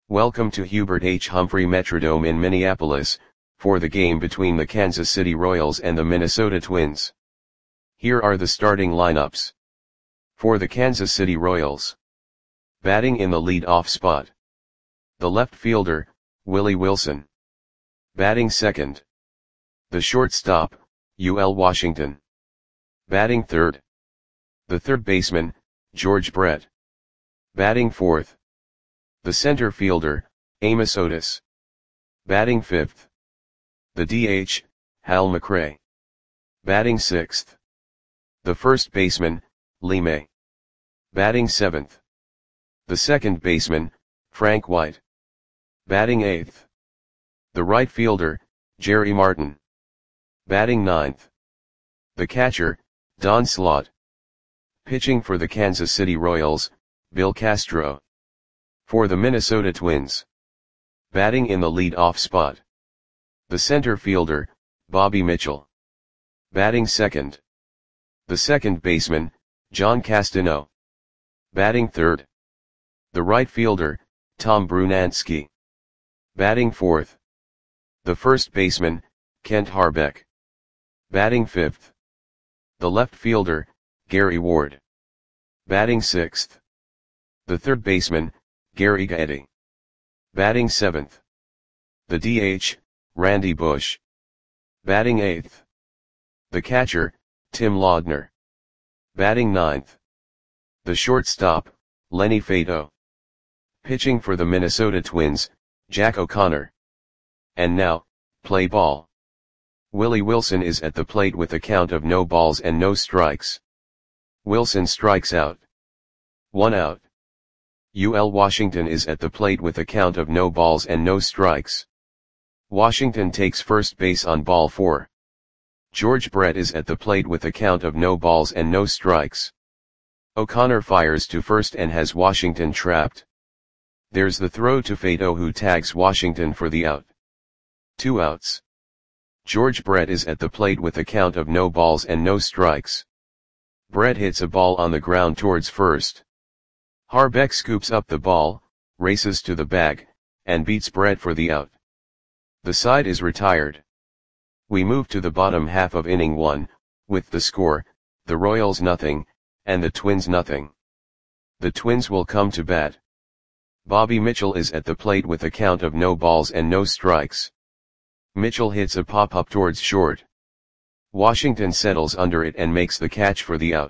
Welcome to Hubert H. Humphrey Metrodome in Minneapolis, for the game between the Kansas City Royals and the Minnesota Twins. Here are the starting lineups. For the Kansas City Royals. Batting in the lead-off spot. The left fielder, Willie Wilson. Batting second. The shortstop, UL Washington. Batting third. The third baseman, George Brett. Batting fourth. The center fielder, Amos Otis. Batting fifth. The DH, Hal McRae. Batting sixth. The first baseman, Lee May. Batting seventh. The second baseman, Frank White. Batting eighth. The right fielder, Jerry Martin. Batting ninth. The catcher, Don Slaught. Pitching for the Kansas City Royals, Bill Castro. For the Minnesota Twins. Batting in the lead-off spot. The center fielder, Bobby Mitchell. Batting second. The second baseman, John Castano. Batting third. The right fielder, Tom Brunansky. Batting fourth. The first baseman, Kent Harbeck. Batting fifth. The left fielder, Gary Ward. Batting sixth. The third baseman, Gary Getty. Batting seventh. The DH, Randy Bush. Batting eighth. The catcher, Tim Laudner. Batting ninth. The shortstop, Lenny Fato. Pitching for the Minnesota Twins, Jack O'Connor. And now, play ball. Willie Wilson is at the plate with a count of no balls and no strikes. Wilson strikes out. 1 out. UL Washington is at the plate with a count of no balls and no strikes. Washington takes first base on ball 4. George Brett is at the plate with a count of no balls and no strikes. O'Connor fires to first and has Washington trapped. There's the throw to Fato, who tags Washington for the out. 2 outs. George Brett is at the plate with a count of no balls and no strikes. Brett hits a ball on the ground towards first. Harbeck scoops up the ball, races to the bag, and beats Brett for the out. The side is retired. We move to the bottom half of inning 1, with the score, the Royals nothing, and the Twins nothing. The Twins will come to bat. Bobby Mitchell is at the plate with a count of no balls and no strikes. Mitchell hits a pop-up towards short. Washington settles under it and makes the catch for the out.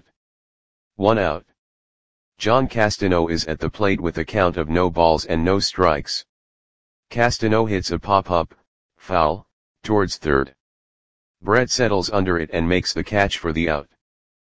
1 out. John Castano is at the plate with a count of no balls and no strikes. Castano hits a pop-up, foul, towards third. Brett settles under it and makes the catch for the out.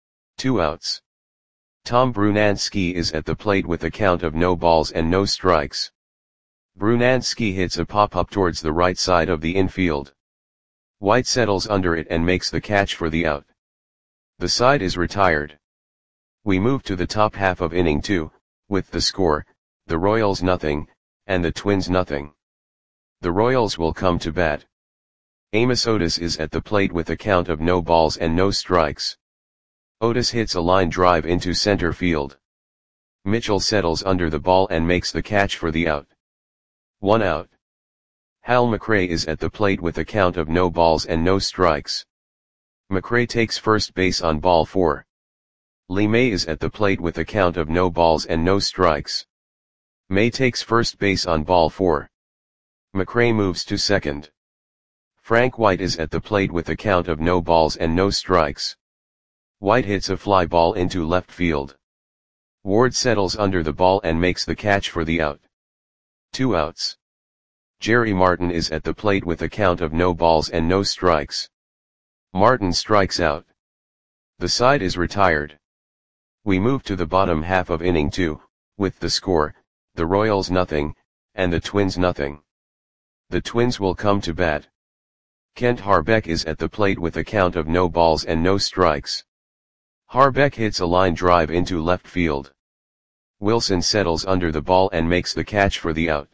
2 outs. Tom Brunansky is at the plate with a count of no balls and no strikes. Brunansky hits a pop-up towards the right side of the infield. White settles under it and makes the catch for the out. The side is retired. We move to the top half of inning 2, with the score, the Royals nothing, and the Twins nothing. The Royals will come to bat. Amos Otis is at the plate with a count of no balls and no strikes. Otis hits a line drive into center field. Mitchell settles under the ball and makes the catch for the out. 1 out. Hal McRae is at the plate with a count of no balls and no strikes. McRae takes first base on ball 4. Lee May is at the plate with a count of no balls and no strikes. May takes first base on ball 4. McRae moves to second. Frank White is at the plate with a count of no balls and no strikes. White hits a fly ball into left field. Ward settles under the ball and makes the catch for the out. 2 outs. Jerry Martin is at the plate with a count of no balls and no strikes. Martin strikes out. The side is retired. We move to the bottom half of inning 2, with the score, the Royals nothing, and the Twins nothing. The Twins will come to bat. Kent Harbeck is at the plate with a count of no balls and no strikes. Harbeck hits a line drive into left field. Wilson settles under the ball and makes the catch for the out.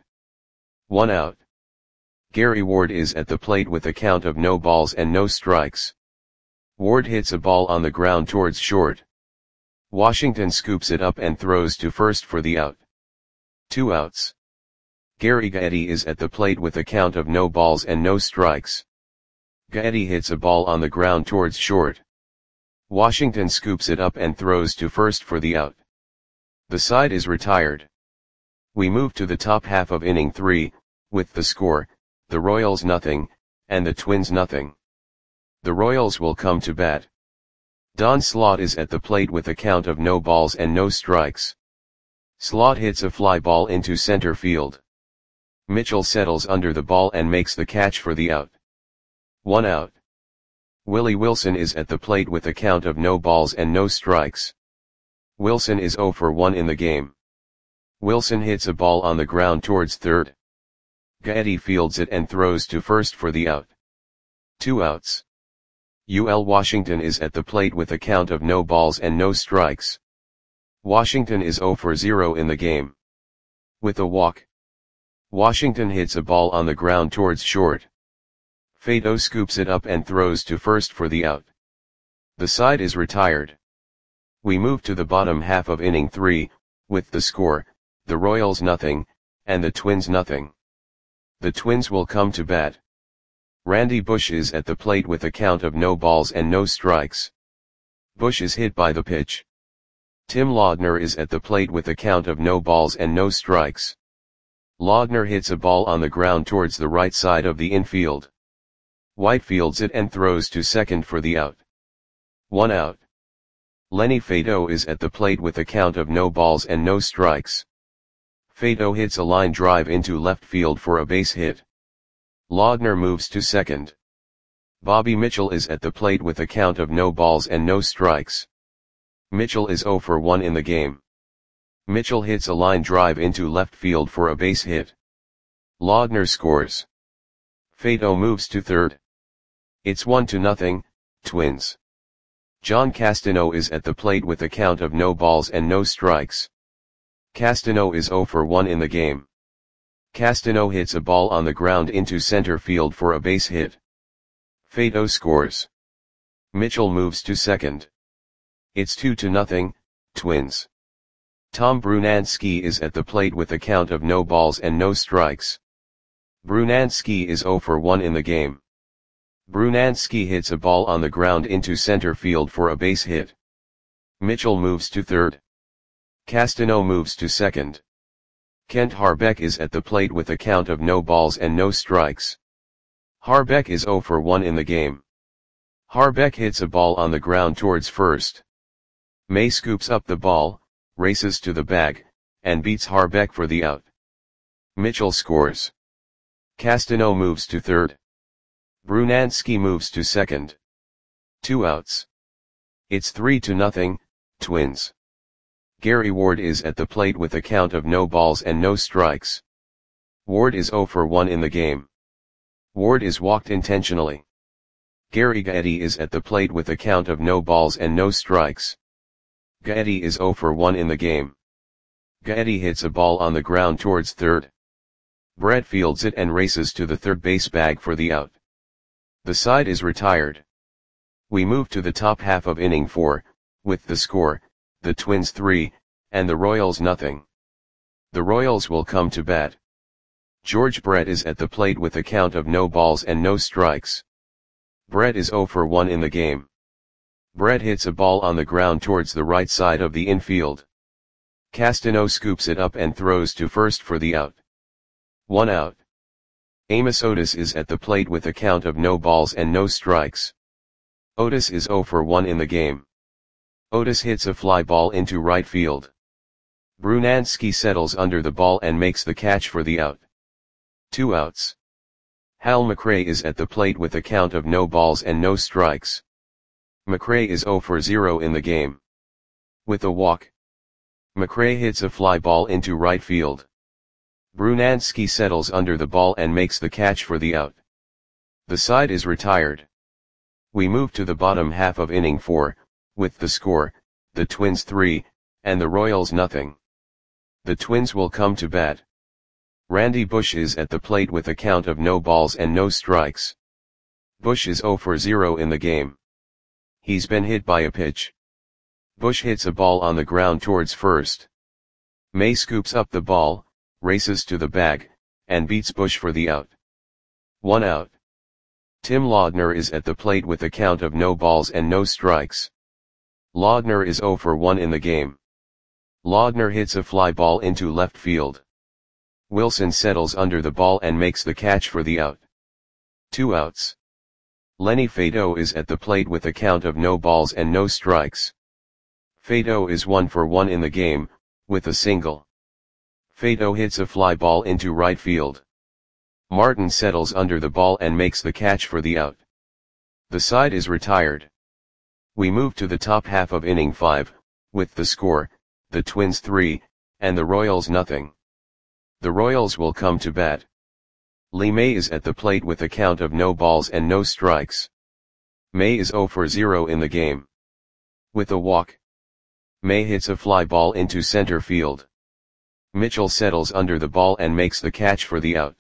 1 out. Gary Ward is at the plate with a count of no balls and no strikes. Ward hits a ball on the ground towards short. Washington scoops it up and throws to first for the out. 2 outs. Gary Gaetti is at the plate with a count of no balls and no strikes. Gaetti hits a ball on the ground towards short. Washington scoops it up and throws to first for the out. The side is retired. We move to the top half of inning 3, with the score, the Royals nothing, and the Twins nothing. The Royals will come to bat. Don Slaught is at the plate with a count of no balls and no strikes. Slaught hits a fly ball into center field. Mitchell settles under the ball and makes the catch for the out. 1 out. Willie Wilson is at the plate with a count of no balls and no strikes. Wilson is 0 for 1 in the game. Wilson hits a ball on the ground towards third. Gaetti fields it and throws to first for the out. 2 outs. UL Washington is at the plate with a count of no balls and no strikes. Washington is 0 for 0 in the game. With a walk, Washington hits a ball on the ground towards short. Faedo scoops it up and throws to first for the out. The side is retired. We move to the bottom half of inning 3, with the score, the Royals nothing, and the Twins nothing. The Twins will come to bat. Randy Bush is at the plate with a count of no balls and no strikes. Bush is hit by the pitch. Tim Laudner is at the plate with a count of no balls and no strikes. Laudner hits a ball on the ground towards the right side of the infield. White fields it and throws to second for the out. 1 out. Lenny Faedo is at the plate with a count of no balls and no strikes. Faedo hits a line drive into left field for a base hit. Laudner moves to second. Bobby Mitchell is at the plate with a count of no balls and no strikes. Mitchell is 0 for 1 in the game. Mitchell hits a line drive into left field for a base hit. Laudner scores. Faedo moves to third. It's 1-0, Twins. John Castano is at the plate with a count of no balls and no strikes. Castano is 0 for 1 in the game. Castano hits a ball on the ground into center field for a base hit. Faedo scores. Mitchell moves to second. It's 2-0, Twins. Tom Brunansky is at the plate with a count of no balls and no strikes. Brunansky is 0 for 1 in the game. Brunansky hits a ball on the ground into center field for a base hit. Mitchell moves to third. Castano moves to second. Kent Harbeck is at the plate with a count of no balls and no strikes. Harbeck is 0 for 1 in the game. Harbeck hits a ball on the ground towards first. May scoops up the ball, races to the bag, and beats Harbeck for the out. Mitchell scores. Castano moves to third. Brunansky moves to second. 2 outs. It's 3-0, Twins. Gary Ward is at the plate with a count of no balls and no strikes. Ward is 0 for 1 in the game. Ward is walked intentionally. Gary Gaetti is at the plate with a count of no balls and no strikes. Gaetti is 0 for 1 in the game. Gaetti hits a ball on the ground towards third. Brett fields it and races to the third base bag for the out. The side is retired. We move to the top half of inning 4, with the score, the Twins 3, and the Royals nothing. The Royals will come to bat. George Brett is at the plate with a count of no balls and no strikes. Brett is 0 for 1 in the game. Brett hits a ball on the ground towards the right side of the infield. Castano scoops it up and throws to first for the out. 1 out. Amos Otis is at the plate with a count of no balls and no strikes. Otis is 0 for 1 in the game. Otis hits a fly ball into right field. Brunansky settles under the ball and makes the catch for the out. 2 outs. Hal McRae is at the plate with a count of no balls and no strikes. McRae is 0 for 0 in the game. With a walk, McRae hits a fly ball into right field. Brunansky settles under the ball and makes the catch for the out. The side is retired. We move to the bottom half of inning 4, with the score, the Twins 3, and the Royals nothing. The Twins will come to bat. Randy Bush is at the plate with a count of no balls and no strikes. Bush is 0 for 0 in the game. He's been hit by a pitch. Bush hits a ball on the ground towards first. May scoops up the ball, races to the bag, and beats Bush for the out. 1 out. Tim Laudner is at the plate with a count of no balls and no strikes. Laudner is 0 for 1 in the game. Laudner hits a fly ball into left field. Wilson settles under the ball and makes the catch for the out. 2 outs. Lenny Faedo is at the plate with a count of no balls and no strikes. Faedo is 1 for 1 in the game, with a single. Faedo hits a fly ball into right field. Martin settles under the ball and makes the catch for the out. The side is retired. We move to the top half of inning 5, with the score, the Twins 3, and the Royals nothing. The Royals will come to bat. Lee May is at the plate with a count of no balls and no strikes. May is 0 for 0 in the game. With a walk, May hits a fly ball into center field. Mitchell settles under the ball and makes the catch for the out.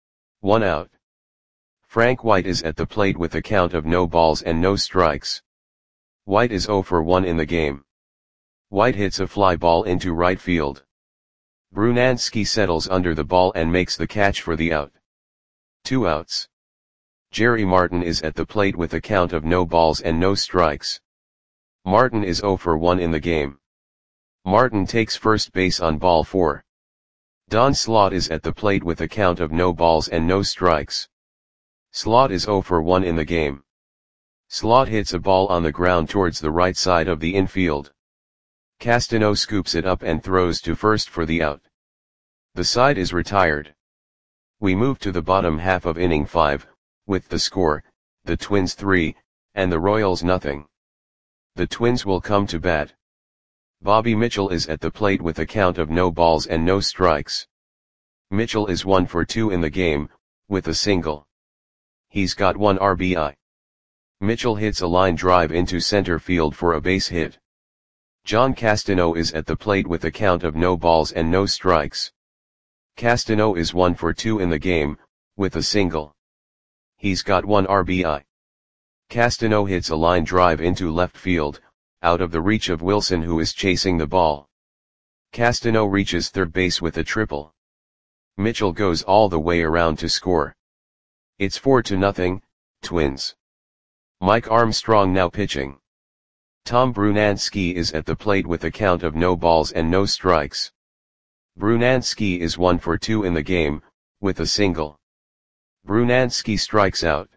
1 out. Frank White is at the plate with a count of no balls and no strikes. White is 0 for 1 in the game. White hits a fly ball into right field. Brunansky settles under the ball and makes the catch for the out. 2 outs. Jerry Martin is at the plate with a count of no balls and no strikes. Martin is 0 for 1 in the game. Martin takes first base on ball 4. Don Slaught is at the plate with a count of no balls and no strikes. Slaught is 0 for 1 in the game. Slaught hits a ball on the ground towards the right side of the infield. Castano scoops it up and throws to first for the out. The side is retired. We move to the bottom half of inning 5, with the score, the Twins 3, and the Royals nothing. The Twins will come to bat. Bobby Mitchell is at the plate with a count of no balls and no strikes. Mitchell is 1 for 2 in the game, with a single. He's got 1 RBI. Mitchell hits a line drive into center field for a base hit. John Castano is at the plate with a count of no balls and no strikes. Castano is 1 for 2 in the game, with a single. He's got 1 RBI. Castano hits a line drive into left field, out of the reach of Wilson who is chasing the ball. Castano reaches third base with a triple. Mitchell goes all the way around to score. It's 4-0, Twins. Mike Armstrong now pitching. Tom Brunansky is at the plate with a count of no balls and no strikes. Brunansky is 1 for 2 in the game, with a single. Brunansky strikes out.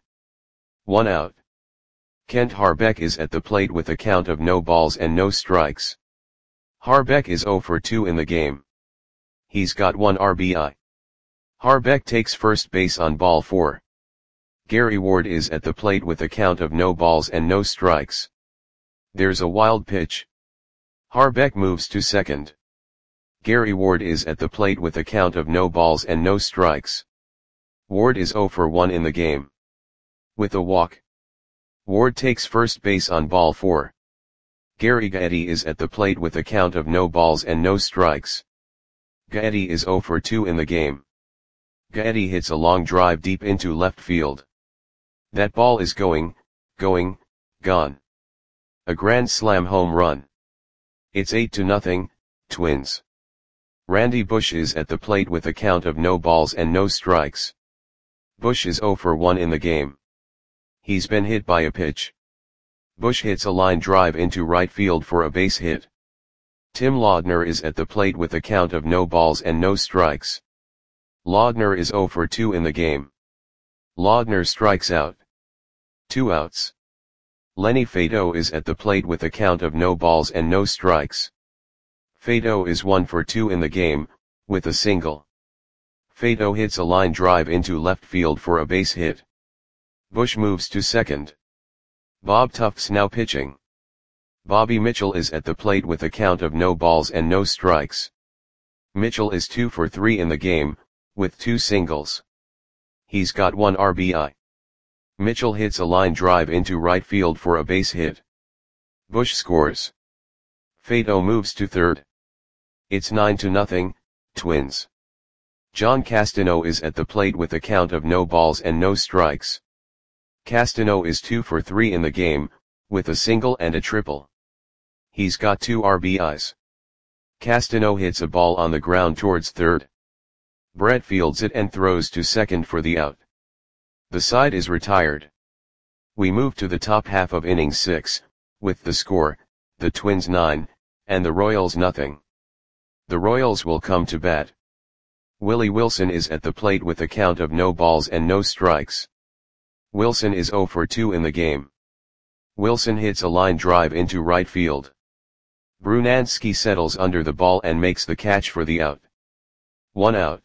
1 out. Kent Harbeck is at the plate with a count of no balls and no strikes. Harbeck is 0 for 2 in the game. He's got 1 RBI. Harbeck takes first base on ball 4. Gary Ward is at the plate with a count of no balls and no strikes. There's a wild pitch. Harbeck moves to second. Gary Ward is at the plate with a count of no balls and no strikes. Ward is 0 for 1 in the game. With a walk, Ward takes first base on ball 4. Gary Gaetti is at the plate with a count of no balls and no strikes. Gaetti is 0 for 2 in the game. Gaetti hits a long drive deep into left field. That ball is gone. A grand slam home run. It's 8-0, Twins. Randy Bush is at the plate with a count of no balls and no strikes. Bush is 0 for 1 in the game. He's been hit by a pitch. Bush hits a line drive into right field for a base hit. Tim Laudner is at the plate with a count of no balls and no strikes. Laudner is 0 for 2 in the game. Laudner strikes out. 2 outs. Lenny Faedo is at the plate with a count of no balls and no strikes. Faedo is 1 for 2 in the game, with a single. Faedo hits a line drive into left field for a base hit. Bush moves to second. Bob Tufts now pitching. Bobby Mitchell is at the plate with a count of no balls and no strikes. Mitchell is 2 for 3 in the game, with 2 singles. He's got 1 RBI. Mitchell hits a line drive into right field for a base hit. Bush scores. Faedo moves to third. It's 9-0, Twins. John Castano is at the plate with a count of no balls and no strikes. Castano is 2 for 3 in the game, with a single and a triple. He's got 2 RBIs. Castano hits a ball on the ground towards third. Brett fields it and throws to second for the out. The side is retired. We move to the top half of innings 6, with the score, the Twins 9, and the Royals nothing. The Royals will come to bat. Willie Wilson is at the plate with a count of no balls and no strikes. Wilson is 0 for 2 in the game. Wilson hits a line drive into right field. Brunansky settles under the ball and makes the catch for the out. 1 out.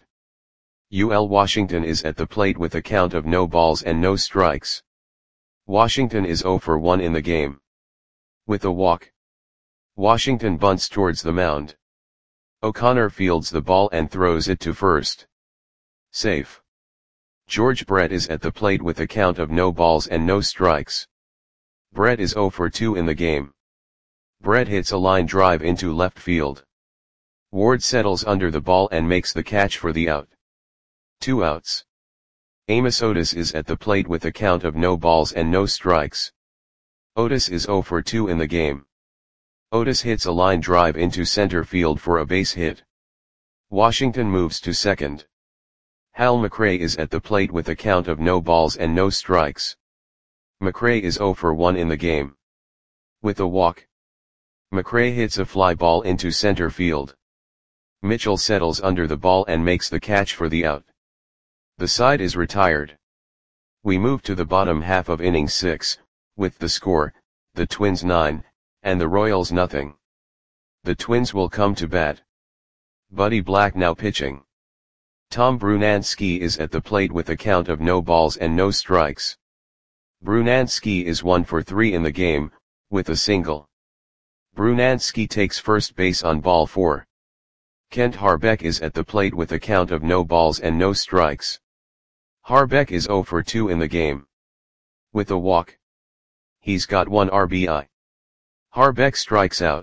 UL Washington is at the plate with a count of no balls and no strikes. Washington is 0 for 1 in the game. With a walk, Washington bunts towards the mound. O'Connor fields the ball and throws it to first. Safe. George Brett is at the plate with a count of no balls and no strikes. Brett is 0 for 2 in the game. Brett hits a line drive into left field. Ward settles under the ball and makes the catch for the out. 2 outs. Amos Otis is at the plate with a count of no balls and no strikes. Otis is 0 for 2 in the game. Otis hits a line drive into center field for a base hit. Washington moves to second. Hal McRae is at the plate with a count of no balls and no strikes. McRae is 0 for 1 in the game. With a walk, McRae hits a fly ball into center field. Mitchell settles under the ball and makes the catch for the out. The side is retired. We move to the bottom half of inning 6, with the score, the Twins 9, and the Royals nothing. The Twins will come to bat. Buddy Black now pitching. Tom Brunansky is at the plate with a count of no balls and no strikes. Brunansky is 1 for 3 in the game, with a single. Brunansky takes first base on ball 4. Kent Harbeck is at the plate with a count of no balls and no strikes. Harbeck is 0 for 2 in the game. With a walk, he's got 1 RBI. Harbeck strikes out.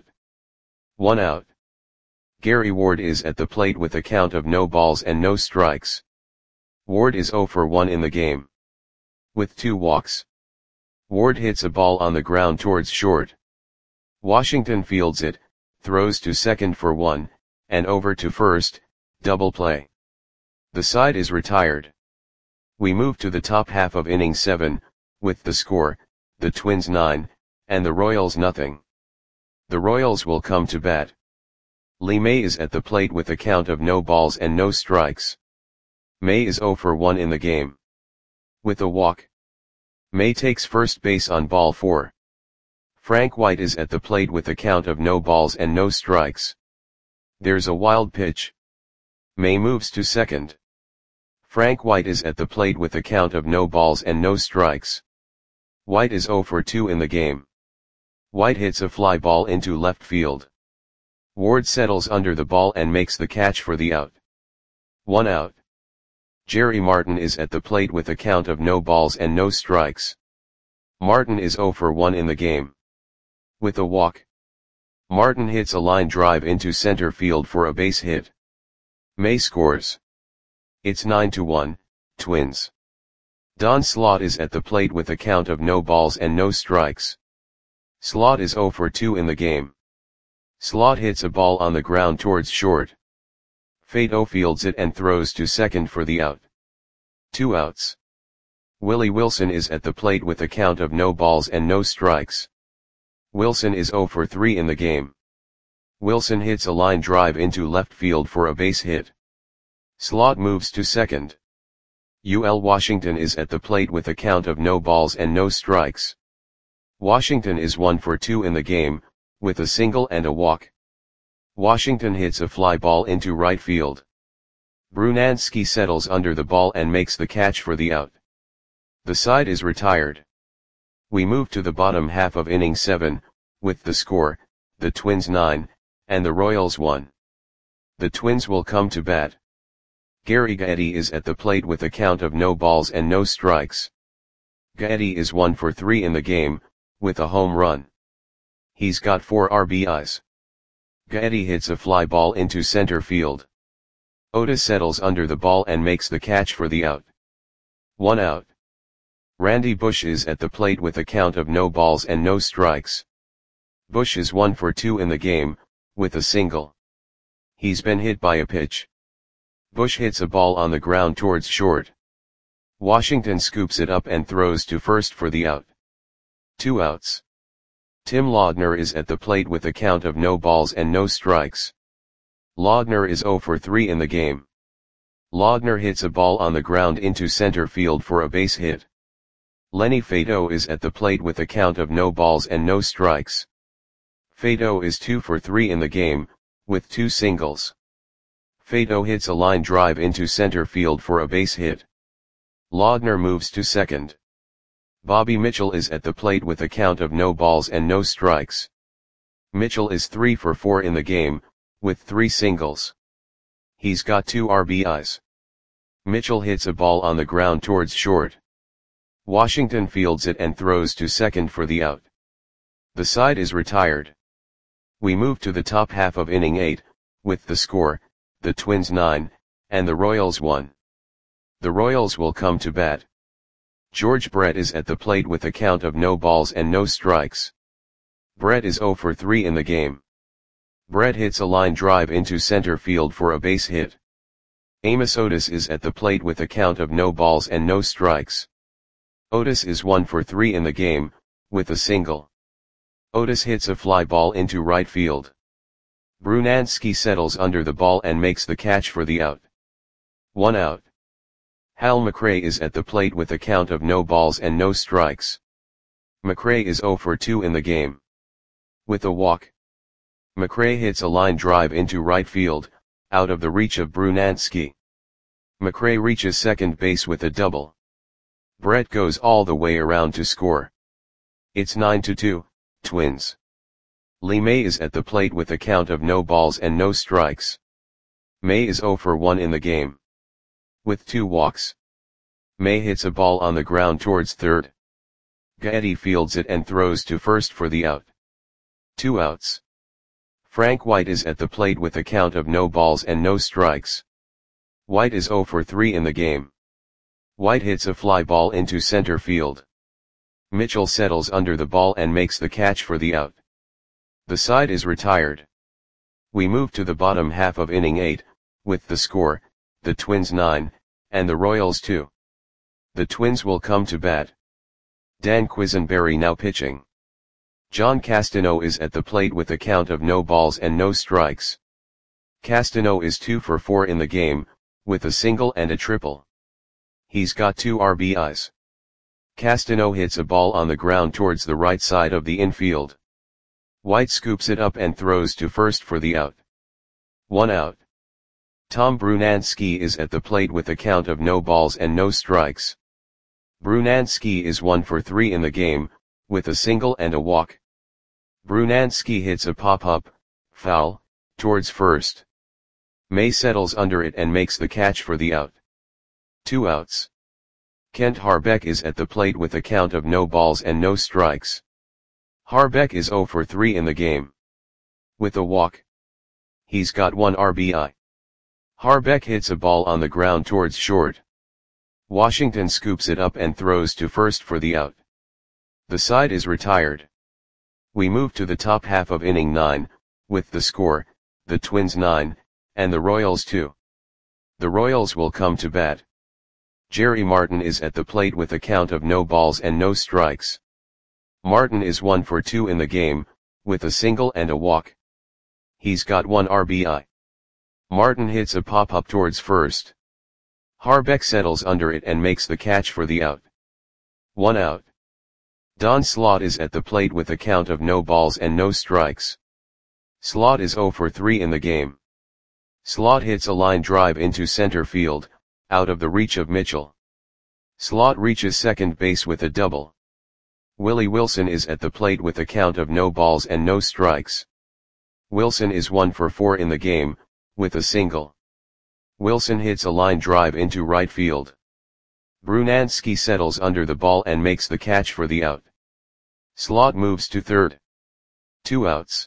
1 out. Gary Ward is at the plate with a count of no balls and no strikes. Ward is 0 for 1 in the game. With 2 walks, Ward hits a ball on the ground towards short. Washington fields it, throws to second for 1, and over to first, double play. The side is retired. We move to the top half of inning 7, with the score, the Twins 9, and the Royals nothing. The Royals will come to bat. Lee May is at the plate with a count of no balls and no strikes. May is 0 for 1 in the game. With a walk, May takes first base on ball 4. Frank White is at the plate with a count of no balls and no strikes. There's a wild pitch. May moves to second. Frank White is at the plate with a count of no balls and no strikes. White is 0 for 2 in the game. White hits a fly ball into left field. Ward settles under the ball and makes the catch for the out. 1 out. Jerry Martin is at the plate with a count of no balls and no strikes. Martin is 0 for 1 in the game. With a walk, Martin hits a line drive into center field for a base hit. May scores. It's 9-1, Twins. Don Slaught is at the plate with a count of no balls and no strikes. Slaught is 0 for 2 in the game. Slaught hits a ball on the ground towards short. Fato fields it and throws to second for the out. 2 outs. Willie Wilson is at the plate with a count of no balls and no strikes. Wilson is 0 for 3 in the game. Wilson hits a line drive into left field for a base hit. Slaught moves to second. UL Washington is at the plate with a count of no balls and no strikes. Washington is 1 for 2 in the game, with a single and a walk. Washington hits a fly ball into right field. Brunansky settles under the ball and makes the catch for the out. The side is retired. We move to the bottom half of inning 7, with the score, the Twins 9, and the Royals 1. The Twins will come to bat. Gary Gaetti is at the plate with a count of no balls and no strikes. Gaetti is 1 for 3 in the game, with a home run. He's got 4 RBIs. Gaetti hits a fly ball into center field. Otis settles under the ball and makes the catch for the out. 1 out. Randy Bush is at the plate with a count of no balls and no strikes. Bush is 1 for 2 in the game, with a single. He's been hit by a pitch. Bush hits a ball on the ground towards short. Washington scoops it up and throws to first for the out. 2 outs. Tim Laudner is at the plate with a count of no balls and no strikes. Laudner is 0 for 3 in the game. Laudner hits a ball on the ground into center field for a base hit. Lenny Fato is at the plate with a count of no balls and no strikes. Fato is 2 for 3 in the game, with 2 singles. Fato hits a line drive into center field for a base hit. Laudner moves to second. Bobby Mitchell is at the plate with a count of no balls and no strikes. Mitchell is 3 for 4 in the game, with 3 singles. He's got 2 RBIs. Mitchell hits a ball on the ground towards short. Washington fields it and throws to second for the out. The side is retired. We move to the top half of inning 8, with the score, the Twins 9, and the Royals 1. The Royals will come to bat. George Brett is at the plate with a count of no balls and no strikes. Brett is 0 for 3 in the game. Brett hits a line drive into center field for a base hit. Amos Otis is at the plate with a count of no balls and no strikes. Otis is 1 for 3 in the game, with a single. Otis hits a fly ball into right field. Brunansky settles under the ball and makes the catch for the out. 1 out. Hal McRae is at the plate with a count of no balls and no strikes. McRae is 0 for 2 in the game. With a walk. McRae hits a line drive into right field, out of the reach of Brunansky. McRae reaches second base with a double. Brett goes all the way around to score. It's 9-2, Twins. Lee May is at the plate with a count of no balls and no strikes. May is 0 for 1 in the game. With 2 walks. May hits a ball on the ground towards third. Gaetti fields it and throws to first for the out. 2 outs. Frank White is at the plate with a count of no balls and no strikes. White is 0 for 3 in the game. White hits a fly ball into center field. Mitchell settles under the ball and makes the catch for the out. The side is retired. We move to the bottom half of inning 8, with the score, the Twins 9, and the Royals 2. The Twins will come to bat. Dan Quisenberry now pitching. John Castano is at the plate with a count of no balls and no strikes. Castano is 2 for 4 in the game, with a single and a triple. He's got 2 RBIs. Castano hits a ball on the ground towards the right side of the infield. White scoops it up and throws to first for the out. 1 out. Tom Brunansky is at the plate with a count of no balls and no strikes. Brunansky is 1 for 3 in the game, with a single and a walk. Brunansky hits a pop-up, foul, towards first. May settles under it and makes the catch for the out. 2 outs. Kent Harbeck is at the plate with a count of no balls and no strikes. Harbeck is 0 for 3 in the game. With a walk. He's got 1 RBI. Harbeck hits a ball on the ground towards short. Washington scoops it up and throws to first for the out. The side is retired. We move to the top half of inning 9, with the score, the Twins 9, and the Royals 2. The Royals will come to bat. Jerry Martin is at the plate with a count of no balls and no strikes. Martin is 1 for 2 in the game, with a single and a walk. He's got 1 RBI. Martin hits a pop-up towards first. Harbeck settles under it and makes the catch for the out. 1 out. Don Slaught is at the plate with a count of no balls and no strikes. Slaught is 0 for 3 in the game. Slaught hits a line drive into center field, out of the reach of Mitchell. Slaught reaches second base with a double. Willie Wilson is at the plate with a count of no balls and no strikes. Wilson is 1 for 4 in the game, with a single. Wilson hits a line drive into right field. Brunansky settles under the ball and makes the catch for the out. Slaught moves to third. 2 outs.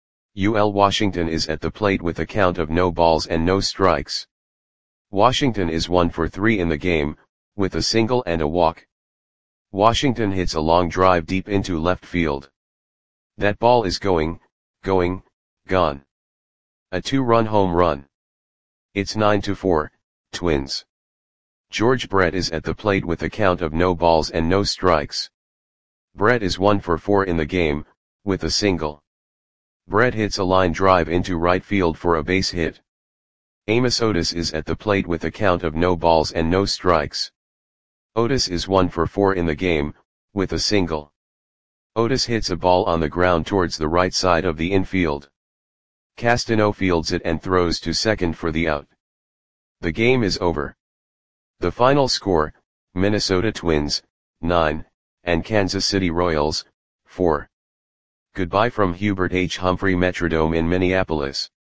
UL Washington is at the plate with a count of no balls and no strikes. Washington is 1 for 3 in the game, with a single and a walk. Washington hits a long drive deep into left field. That ball is gone. A 2-run home run. It's 9-4, Twins. George Brett is at the plate with a count of no balls and no strikes. Brett is 1 for 4 in the game, with a single. Brett hits a line drive into right field for a base hit. Amos Otis is at the plate with a count of no balls and no strikes. Otis is 1 for 4 in the game, with a single. Otis hits a ball on the ground towards the right side of the infield. Castano fields it and throws to second for the out. The game is over. The final score, Minnesota Twins, 9, and Kansas City Royals, 4. Goodbye from Hubert H. Humphrey Metrodome in Minneapolis.